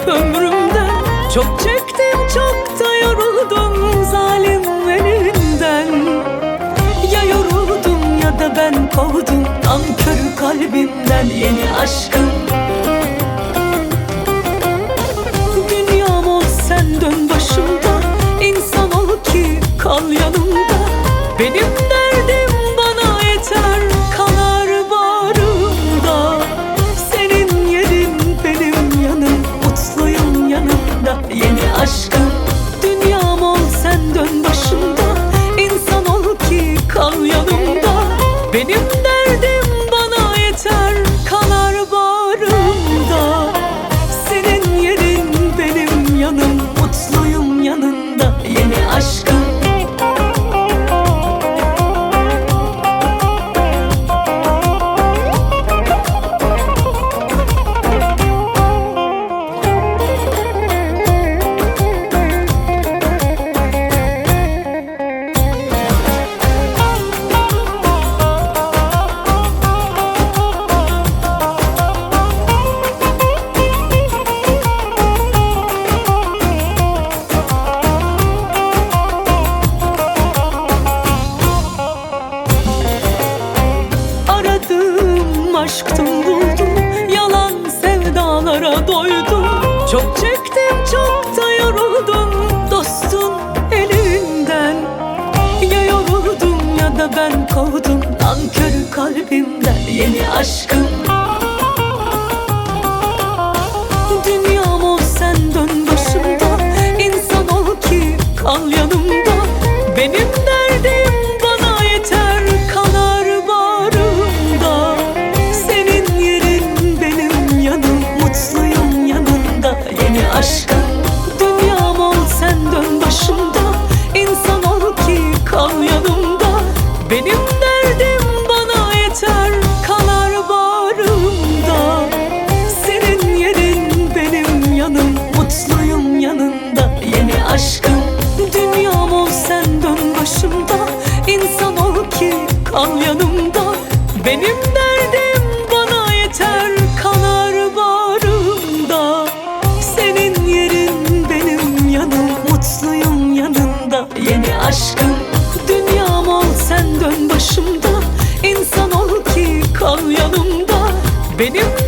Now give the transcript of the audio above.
ömrümden. Çok çektim, çok da yoruldum zalim elinden. Ya yoruldum ya da ben kovdum nankörü kalbimden yeni aşkım. Dünyam ol sen, dön başımda, insan ol ki kal yanımda. Benim derdim bana yeter, kanar bağrımda. Senin yerin benim yanım, mutluyum yanımda yeni aşkım. Dünyam ol sen, dön başımda, insan ol ki kal yanımda. Benim derdim bana yeter, kanar bağrımda. Senin yerin benim yanım, mutluyum yanında yeni aşkım. Aşktım buldum, yalan sevdalara doydum. Çok çektim, çok da yoruldum dostun elinden. Ya yoruldum ya da ben kovdum nankörü kalbimden yeni aşkım. Dünyam ol sen, dön başımda, insan ol ki kal yanımda. Benim derdim bana yeter, kanar bağrımda. Senin yerin benim yanım, mutluyum yanında yeni aşkım. Dünyam ol sen, dön başımda, insan ol ki kal yanımda. Benim derdim bana yeter, kanar bağrımda. Senin yerin benim yanım, mutluyum yanında yeni aşkım. Dünyam ol sen, dön başımda, insan ol ki kal yanımda. Benim derdim bana yeter, kanar bağrımda. Senin yerin benim yanım, mutluyum yanında yeni aşkım. Dünyam ol sen, dön başımda, insan ol ki kal yanımda. Benim